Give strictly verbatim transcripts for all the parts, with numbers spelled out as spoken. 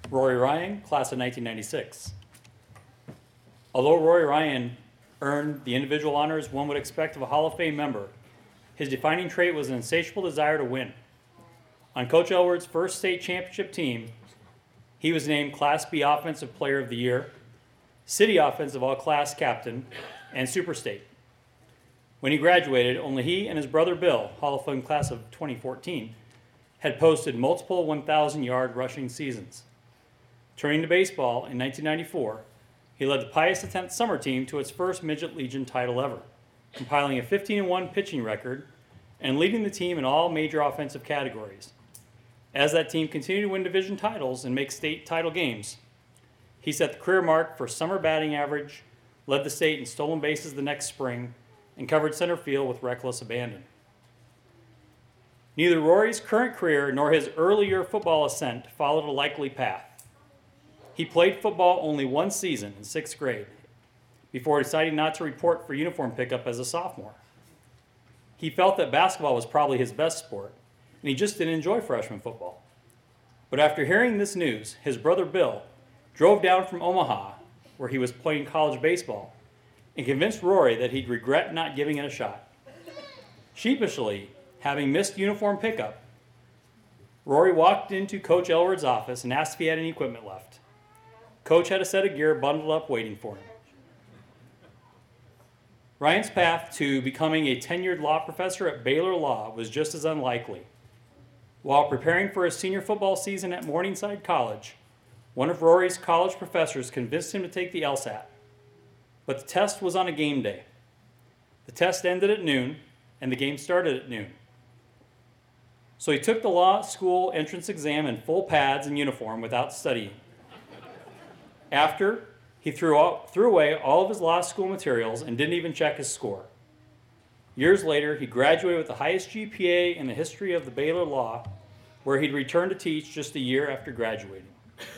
Rory Ryan, class of nineteen ninety-six. Although Rory Ryan earned the individual honors one would expect of a Hall of Fame member, his defining trait was an insatiable desire to win. On Coach Elward's first state championship team, he was named Class B Offensive Player of the Year, City Offensive All-Class Captain, and Super State. When he graduated, only he and his brother Bill, Hall of Fame class of twenty fourteen, had posted multiple one thousand yard rushing seasons. Turning to baseball in nineteen ninety-four, he led the Pius X summer team to its first Midget Legion title ever, compiling a fifteen and one pitching record and leading the team in all major offensive categories. As that team continued to win division titles and make state title games, he set the career mark for summer batting average, led the state in stolen bases the next spring, and covered center field with reckless abandon. Neither Rory's current career nor his earlier football ascent followed a likely path. He played football only one season in sixth grade before deciding not to report for uniform pickup as a sophomore. He felt that basketball was probably his best sport, and he just didn't enjoy freshman football. But after hearing this news, his brother Bill drove down from Omaha, where he was playing college baseball, and convinced Rory that he'd regret not giving it a shot. Sheepishly, having missed uniform pickup, Rory walked into Coach Elward's office and asked if he had any equipment left. Coach had a set of gear bundled up waiting for him. Ryan's path to becoming a tenured law professor at Baylor Law was just as unlikely. While preparing for his senior football season at Morningside College, one of Rory's college professors convinced him to take the LSAT. But the test was on a game day. The test ended at noon, and the game started at noon. So he took the law school entrance exam in full pads and uniform without studying. After, he threw, all, threw away all of his law school materials and didn't even check his score. Years later, he graduated with the highest G P A in the history of the Baylor Law, where he'd returned to teach just a year after graduating.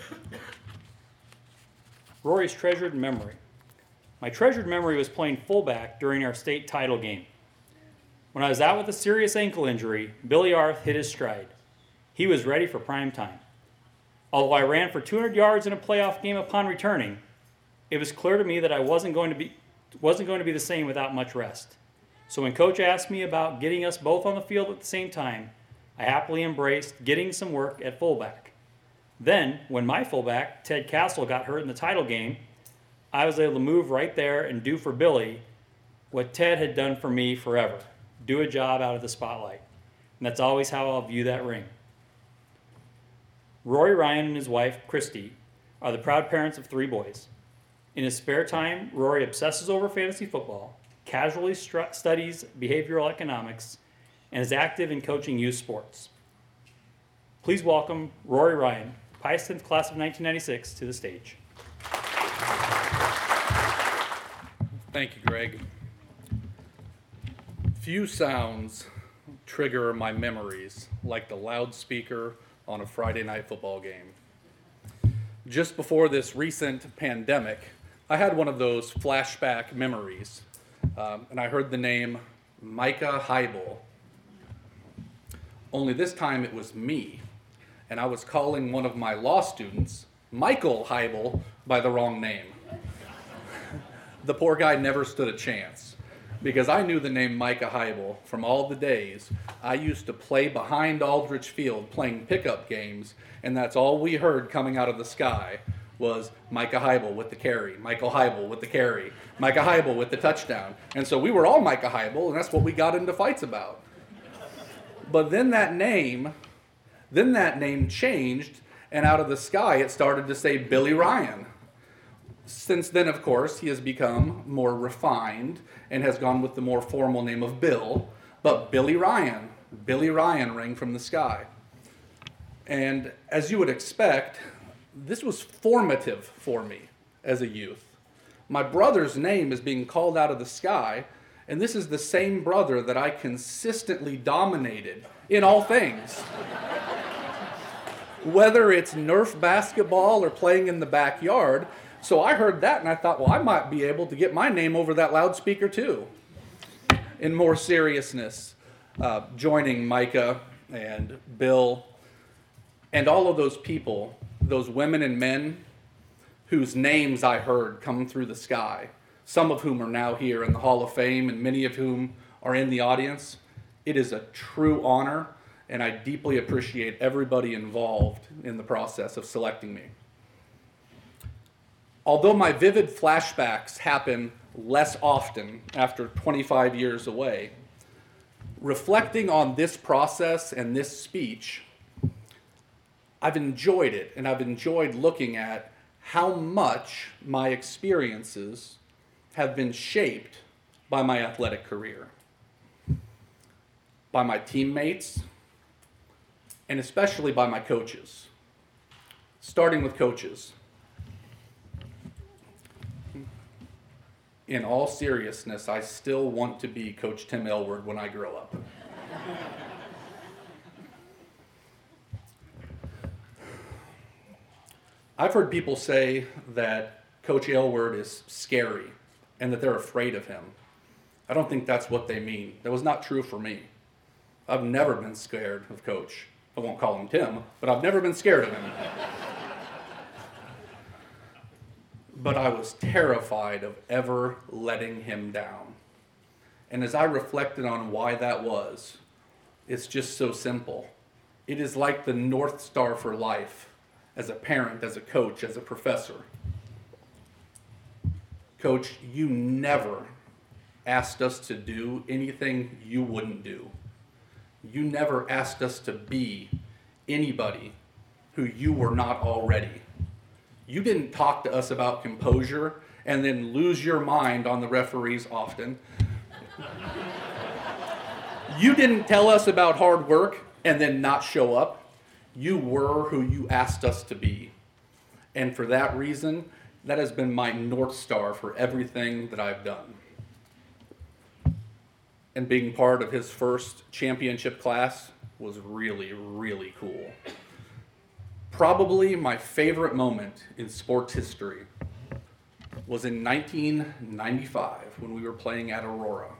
Rory's treasured memory. My treasured memory was playing fullback during our state title game. When I was out with a serious ankle injury, Billy Arth hit his stride. He was ready for prime time. Although I ran for two hundred yards in a playoff game upon returning, it was clear to me that I wasn't going to be wasn't going to be the same without much rest. So when Coach asked me about getting us both on the field at the same time, I happily embraced getting some work at fullback. Then, when my fullback, Ted Castle, got hurt in the title game, I was able to move right there and do for Billy what Ted had done for me forever, do a job out of the spotlight. And that's always how I'll view that ring. Rory Ryan and his wife, Christy, are the proud parents of three boys. In his spare time, Rory obsesses over fantasy football, casually stru- studies behavioral economics, and is active in coaching youth sports. Please welcome Rory Ryan, Pius X class of nineteen ninety-six, to the stage. Thank you, Greg. Few sounds trigger my memories like the loudspeaker on a Friday night football game. Just before this recent pandemic, I had one of those flashback memories, um, and I heard the name Micah Heibel. Only this time it was me, and I was calling one of my law students, Michael Heibel, by the wrong name. The poor guy never stood a chance, because I knew the name Micah Heibel from all the days I used to play behind Aldrich Field playing pickup games, and that's all we heard coming out of the sky was Micah Heibel with the carry, Michael Heibel with the carry, Micah Heibel with the touchdown. And so we were all Micah Heibel, and that's what we got into fights about. But then that name, then that name changed, and out of the sky it started to say Billy Ryan. Since then, of course, he has become more refined and has gone with the more formal name of Bill, but Billy Ryan, Billy Ryan rang from the sky. And as you would expect, this was formative for me as a youth. My brother's name is being called out of the sky, and this is the same brother that I consistently dominated in all things. Whether it's Nerf basketball or playing in the backyard. So I heard that and I thought, well, I might be able to get my name over that loudspeaker too. In more seriousness, uh, joining Micah and Bill and all of those people those women and men whose names I heard come through the sky, some of whom are now here in the Hall of Fame and many of whom are in the audience. It is a true honor, and I deeply appreciate everybody involved in the process of selecting me. Although my vivid flashbacks happen less often after twenty-five years away, reflecting on this process and this speech, I've enjoyed it, and I've enjoyed looking at how much my experiences have been shaped by my athletic career, by my teammates, and especially by my coaches. Starting with coaches. In all seriousness, I still want to be Coach Tim Aylward when I grow up. I've heard people say that Coach Aylward is scary and that they're afraid of him. I don't think that's what they mean. That was not true for me. I've never been scared of Coach. I won't call him Tim, but I've never been scared of him. But I was terrified of ever letting him down. And as I reflected on why that was, it's just so simple. It is like the North Star for life, as a parent, as a coach, as a professor. Coach, you never asked us to do anything you wouldn't do. You never asked us to be anybody who you were not already. You didn't talk to us about composure and then lose your mind on the referees often. You didn't tell us about hard work and then not show up. You were who you asked us to be. And for that reason, that has been my North Star for everything that I've done. And being part of his first championship class was really, really cool. Probably my favorite moment in sports history was in nineteen ninety-five when we were playing at Aurora.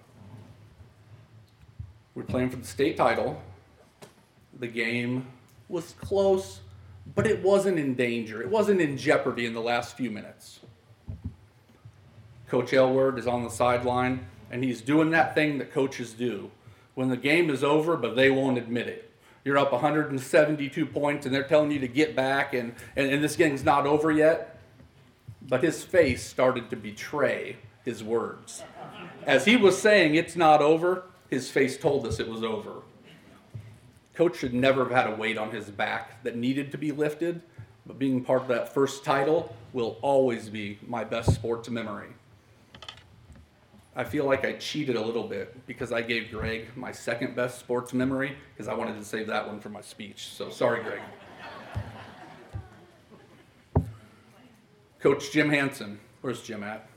We were playing for the state title. The game was close, but it wasn't in danger. It wasn't in jeopardy in the last few minutes. Coach Aylward is on the sideline, and he's doing that thing that coaches do when the game is over, but they won't admit it. You're up one hundred seventy-two points, and they're telling you to get back, and, and, and this game's not over yet. But his face started to betray his words. As he was saying it's not over, his face told us it was over. Coach should never have had a weight on his back that needed to be lifted, but being part of that first title will always be my best sports memory. I feel like I cheated a little bit because I gave Greg my second best sports memory because I wanted to save that one for my speech. So sorry, Greg. Coach Jim Hansen. Where's Jim at?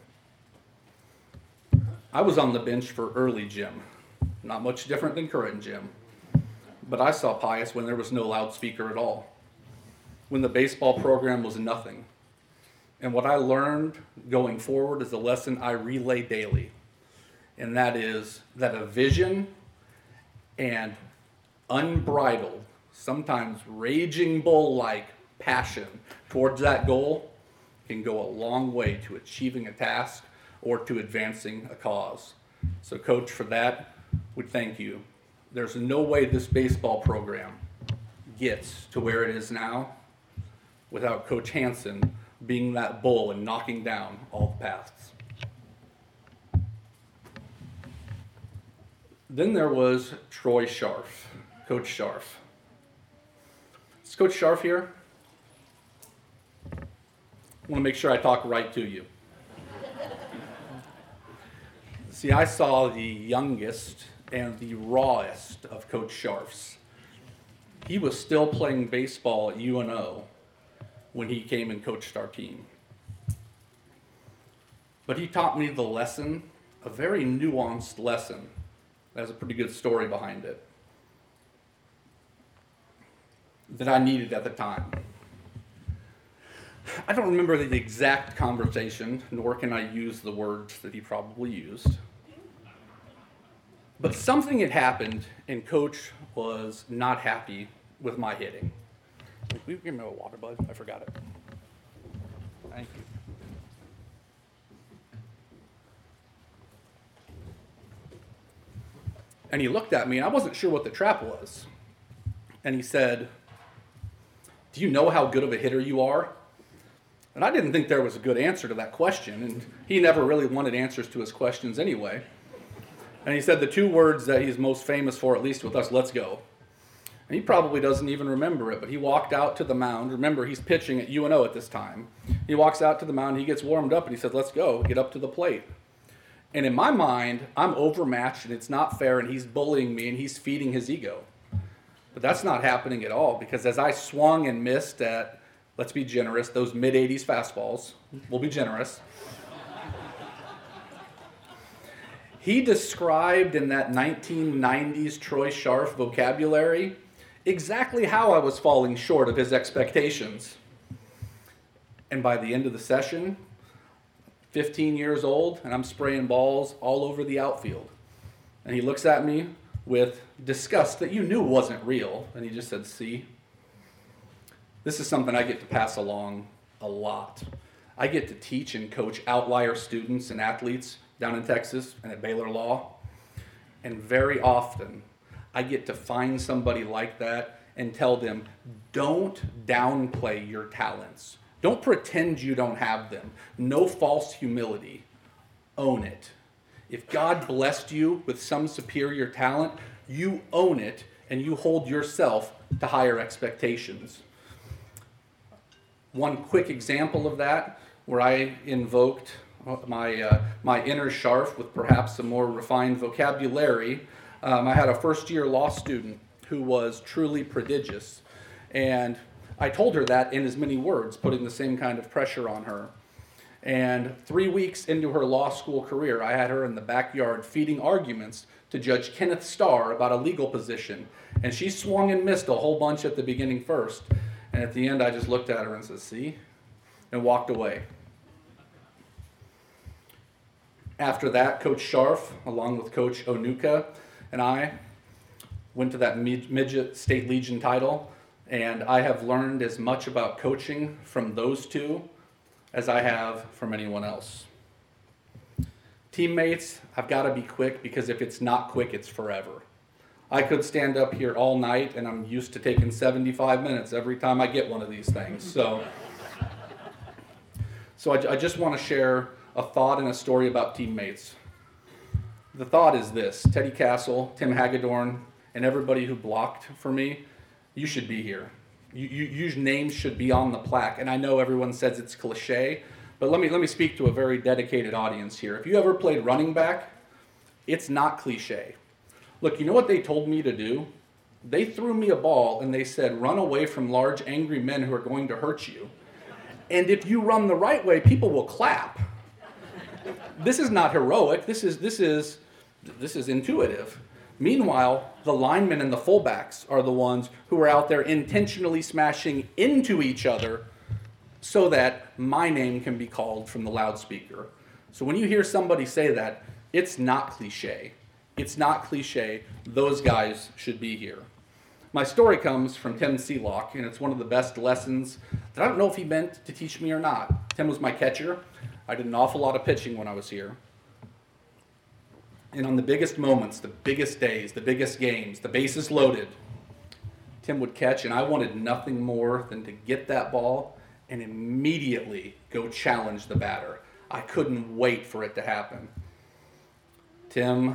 I was on the bench for early Jim. Not much different than current Jim. But I saw Pius when there was no loudspeaker at all. When the baseball program was nothing. And what I learned going forward is a lesson I relay daily. And that is that a vision and unbridled, sometimes raging bull-like passion towards that goal can go a long way to achieving a task or to advancing a cause. So, Coach, for that, we thank you. There's no way this baseball program gets to where it is now without Coach Hansen being that bull and knocking down all the paths. Then there was Troy Scharf, Coach Scharf. Is Coach Scharf here? I want to make sure I talk right to you. See, I saw the youngest and the rawest of Coach Scharfs. He was still playing baseball at U N O when he came and coached our team. But he taught me the lesson, a very nuanced lesson. That has a pretty good story behind it that I needed at the time. I don't remember the exact conversation, nor can I use the words that he probably used. But something had happened, and Coach was not happy with my hitting. Will you give me a water, bud? I forgot it. Thank you. And he looked at me, and I wasn't sure what the trap was. And he said, "Do you know how good of a hitter you are?" And I didn't think there was a good answer to that question, and he never really wanted answers to his questions anyway. And he said the two words that he's most famous for, at least with us, "Let's go." And he probably doesn't even remember it, but he walked out to the mound. Remember, he's pitching at U N O at this time. He walks out to the mound, he gets warmed up, and he says, "Let's go, get up to the plate." And in my mind, I'm overmatched, and it's not fair, and he's bullying me, and he's feeding his ego. But that's not happening at all, because as I swung and missed at, let's be generous, those mid eighties fastballs, we'll be generous, he described in that nineteen nineties Troy Scharf vocabulary exactly how I was falling short of his expectations. And by the end of the session, fifteen years old, and I'm spraying balls all over the outfield. And he looks at me with disgust that you knew wasn't real, and he just said, "See, this is something I get to pass along a lot. I get to teach and coach outlier students and athletes down in Texas and at Baylor Law, and very often I get to find somebody like that and tell them, don't downplay your talents. Don't pretend you don't have them. No false humility. Own it. If God blessed you with some superior talent, you own it and you hold yourself to higher expectations." One quick example of that, where I invoked my, uh, my inner Scharf with perhaps a more refined vocabulary. Um, I had a first-year law student who was truly prodigious, and I told her that in as many words, putting the same kind of pressure on her. And three weeks into her law school career, I had her in the backyard feeding arguments to Judge Kenneth Starr about a legal position. And she swung and missed a whole bunch at the beginning first. And at the end, I just looked at her and said, "See?" and walked away. After that, Coach Scharf, along with Coach Onuka, and I went to that midget state legion title. And I have learned as much about coaching from those two as I have from anyone else. Teammates, I've got to be quick, because if it's not quick, it's forever. I could stand up here all night, and I'm used to taking seventy-five minutes every time I get one of these things. So, so I, I just want to share a thought and a story about teammates. The thought is this: Teddy Castle, Tim Hagedorn, and everybody who blocked for me, you should be here. You, you, your names should be on the plaque. And I know everyone says it's cliche, but let me, let me speak to a very dedicated audience here. If you ever played running back, it's not cliche. Look, you know what they told me to do? They threw me a ball and they said, "Run away from large, angry men who are going to hurt you. And if you run the right way, people will clap." This is not heroic. This is, this is, this is intuitive. Meanwhile, the linemen and the fullbacks are the ones who are out there intentionally smashing into each other so that my name can be called from the loudspeaker. So when you hear somebody say that, it's not cliche. It's not cliche. Those guys should be here. My story comes from Tim Seelock, and it's one of the best lessons that I don't know if he meant to teach me or not. Tim was my catcher. I did an awful lot of pitching when I was here. And on the biggest moments, the biggest days, the biggest games, the bases loaded, Tim would catch, and I wanted nothing more than to get that ball and immediately go challenge the batter. I couldn't wait for it to happen. Tim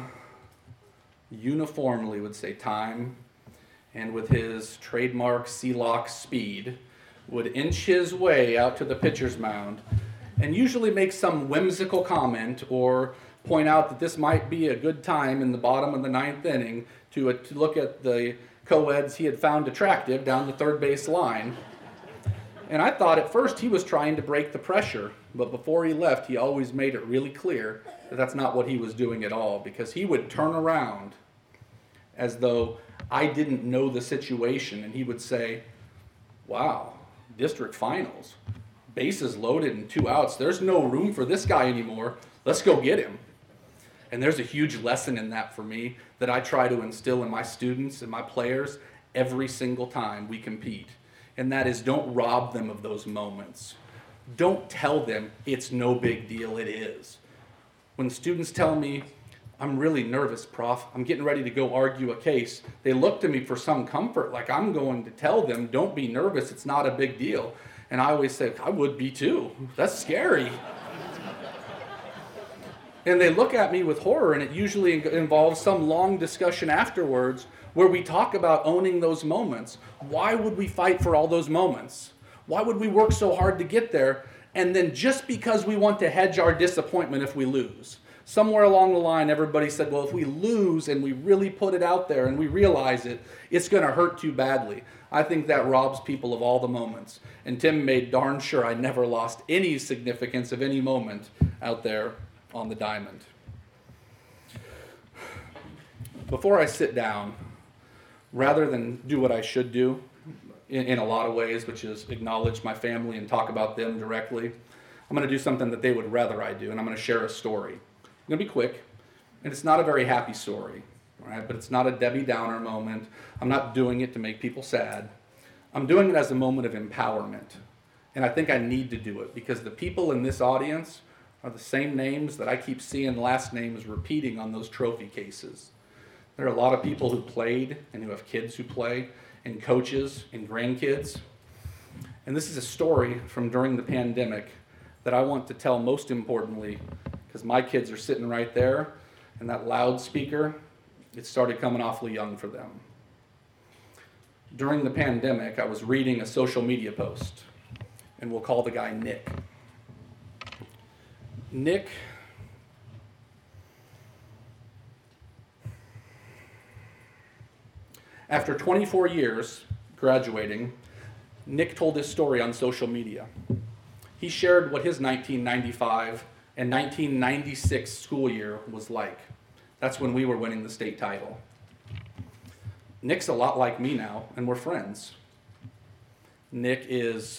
uniformly would say time, and with his trademark Seelock speed, would inch his way out to the pitcher's mound and usually make some whimsical comment or point out that this might be a good time in the bottom of the ninth inning to, uh, to look at the co-eds he had found attractive down the third base line. And I thought at first he was trying to break the pressure, but before he left, he always made it really clear that that's not what he was doing at all, because he would turn around as though I didn't know the situation, and he would say, "Wow, district finals, bases loaded and two outs. There's no room for this guy anymore. Let's go get him." And there's a huge lesson in that for me that I try to instill in my students and my players every single time we compete. and that is don't rob them of those moments. Don't tell them it's no big deal, it is. When students tell me, I'm really nervous, Prof, I'm getting ready to go argue a case, they look to me for some comfort, like I'm going to tell them, don't be nervous, it's not a big deal. And I always say, I would be too. That's scary. And they look at me with horror, and it usually involves some long discussion afterwards where we talk about owning those moments. Why would we fight for all those moments? Why would we work so hard to get there? And then just because we want to hedge our disappointment if we lose. Somewhere along the line, everybody said, well, if we lose and we really put it out there and we realize it, it's going to hurt too badly. I think that robs people of all the moments. And Tim made darn sure I never lost any significance of any moment out there on the diamond. Before I sit down, rather than do what I should do in, in a lot of ways, which is acknowledge my family and talk about them directly, I'm going to do something that they would rather I do, and I'm going to share a story. I'm going to be quick, and it's not a very happy story, all right? But it's not a Debbie Downer moment. I'm not doing it to make people sad. I'm doing it as a moment of empowerment, and I think I need to do it because the people in this audience are the same names that I keep seeing last names repeating on those trophy cases. There are a lot of people who played and who have kids who play, and coaches and grandkids. And this is a story from during the pandemic that I want to tell most importantly because my kids are sitting right there, and that loudspeaker, it started coming awfully young for them. During the pandemic, I was reading a social media post, and we'll call the guy Nick. Nick After twenty-four years graduating, Nick told his story on social media. He shared what his nineteen ninety-five and nineteen ninety-six school year was like. That's when we were winning the state title. Nick's a lot like me now, and we're friends. Nick is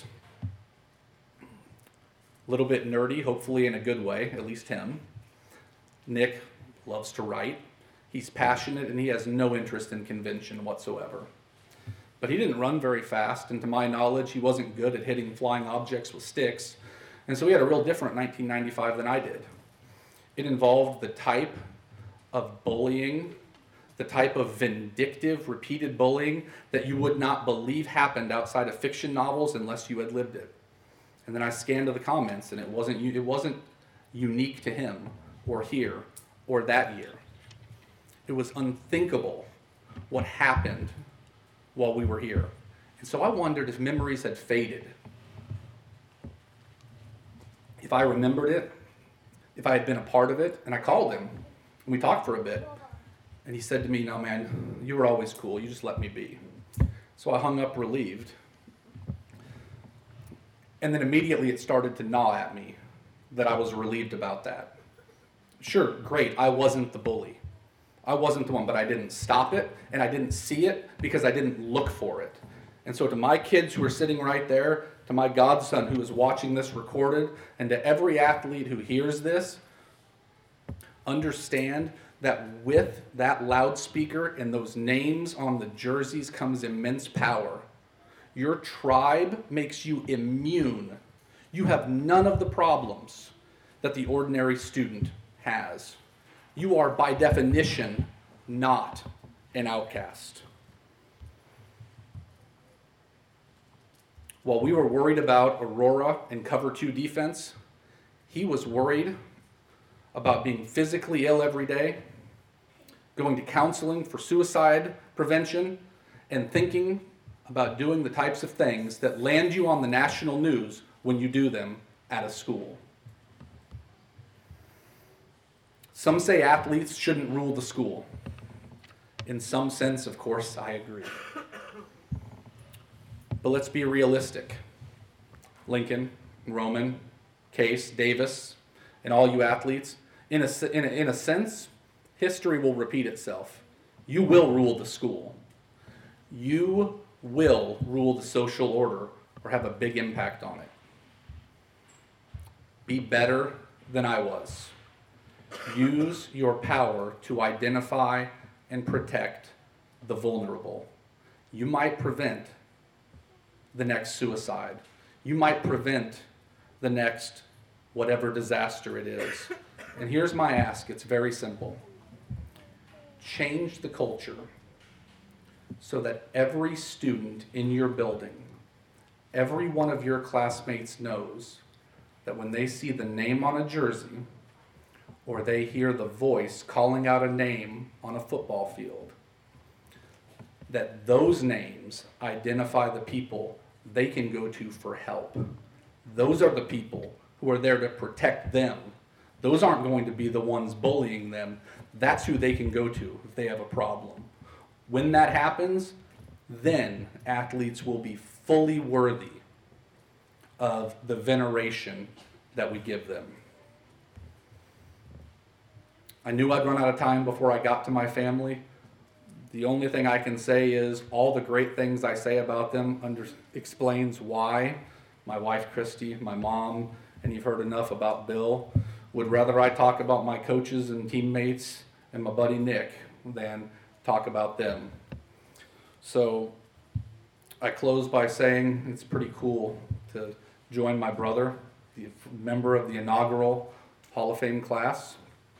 a little bit nerdy, hopefully in a good way, at least him. Nick loves to write. He's passionate, and he has no interest in convention whatsoever. But he didn't run very fast, and to my knowledge, he wasn't good at hitting flying objects with sticks. And so he had a real different nineteen ninety-five than I did. It involved the type of bullying, the type of vindictive, repeated bullying that you would not believe happened outside of fiction novels unless you had lived it. And then I scanned to the comments, and it wasn't, it wasn't unique to him, or here, or that year. It was unthinkable what happened while we were here. And so I wondered if memories had faded. If I remembered it, if I had been a part of it, and I called him, and we talked for a bit. And he said to me, no man, you were always cool, you just let me be. So I hung up relieved. And then immediately it started to gnaw at me that I was relieved about that. Sure, great, I wasn't the bully. I wasn't the one, but I didn't stop it, and I didn't see it because I didn't look for it. And so to my kids who are sitting right there, to my godson who is watching this recorded, and to every athlete who hears this, understand that with that loudspeaker and those names on the jerseys comes immense power. Your tribe makes you immune. You have none of the problems that the ordinary student has. You are, by definition, not an outcast. While we were worried about Aurora and cover two defense, he was worried about being physically ill every day, going to counseling for suicide prevention, and thinking about doing the types of things that land you on the national news when you do them at a school. Some say athletes shouldn't rule the school. In some sense, of course, I agree. But let's be realistic. Lincoln, Roman, Case, Davis, and all you athletes, in a, in a, in a sense, history will repeat itself. You will rule the school. You will rule the social order or have a big impact on it. Be better than I was. Use your power to identify and protect the vulnerable. You might prevent the next suicide. You might prevent the next whatever disaster it is. And here's my ask. It's very simple. Change the culture so that every student in your building, every one of your classmates knows that when they see the name on a jersey or they hear the voice calling out a name on a football field, that those names identify the people they can go to for help. Those are the people who are there to protect them. Those aren't going to be the ones bullying them. That's who they can go to if they have a problem. When that happens, then athletes will be fully worthy of the veneration that we give them. I knew I'd run out of time before I got to my family. The only thing I can say is all the great things I say about them under, explains why my wife Christy, my mom, and you've heard enough about Bill, would rather I talk about my coaches and teammates and my buddy Nick than talk about them. So I close by saying it's pretty cool to join my brother, the member of the inaugural Hall of Fame class.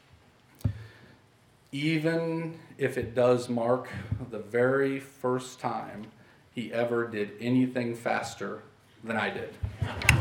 Even if it does mark the very first time he ever did anything faster than I did.